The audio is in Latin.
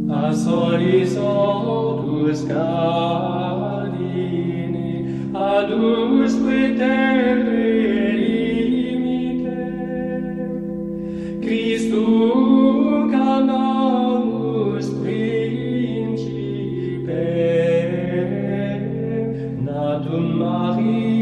a solis ortus Caline, adusque terre limitem, Christum canamus principem, natum Maria